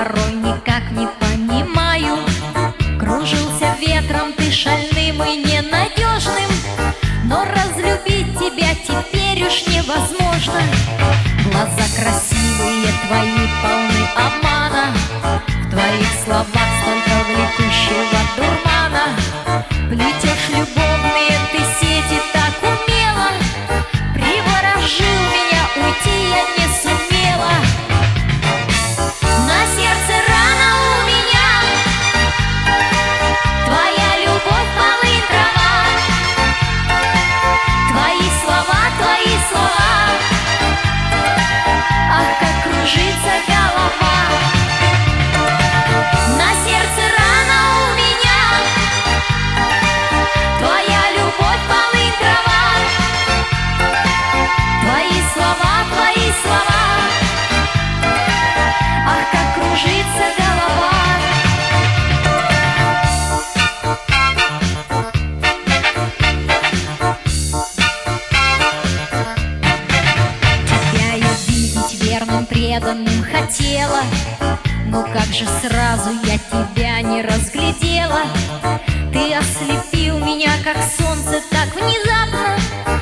порой никак не понимаю. Кружился ветром ты шальным и ненадежным, но разлюбить тебя теперь уж невозможно. Глаза красивые твои полны обмана, в твоих словах столько влекущего дурмана. Плетешь любовные ты сети так умело, приворожил меня, уйти я не сумела. На сердце рана у меня, твоя любовь полынь трава, твои слова, ах, как кружится голова. На сердце рана у меня, твоя любовь полынь трава, твои слова, ах, как кружится голова. Тебя я видеть верным, преданным хотела, но как же сразу я тебя не разглядела. Ты ослепил меня, как солнце, так внезапно,